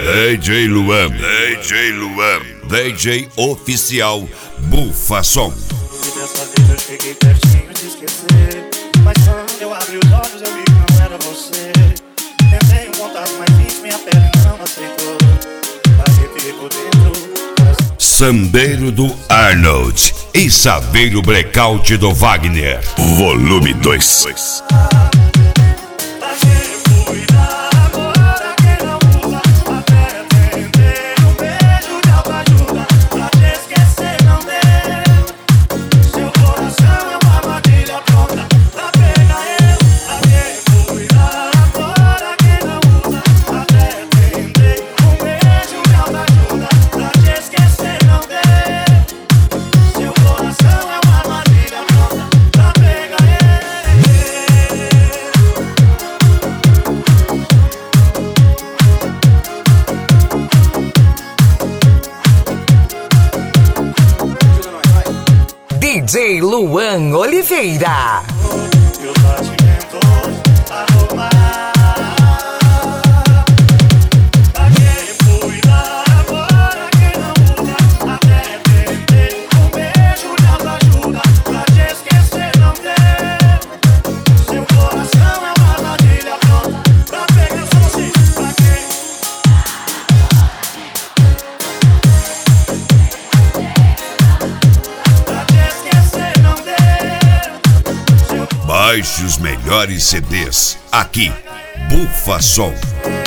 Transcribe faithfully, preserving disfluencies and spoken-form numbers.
D J Luan, D J Luan, D J oficial Bufa Som. Dessa vez eu cheguei pertinho de esquecer, mas quando eu abri os olhos eu vi que não era você. Tentei um contato mais íntimo e a pele não aceitou. Arrepiei por dentro. Sambeiro do Arnold e Saveiro Breakout do Wagner. Volume dois. D J Luan Oliveira. Baixe os melhores C Ds aqui, Bufa Som.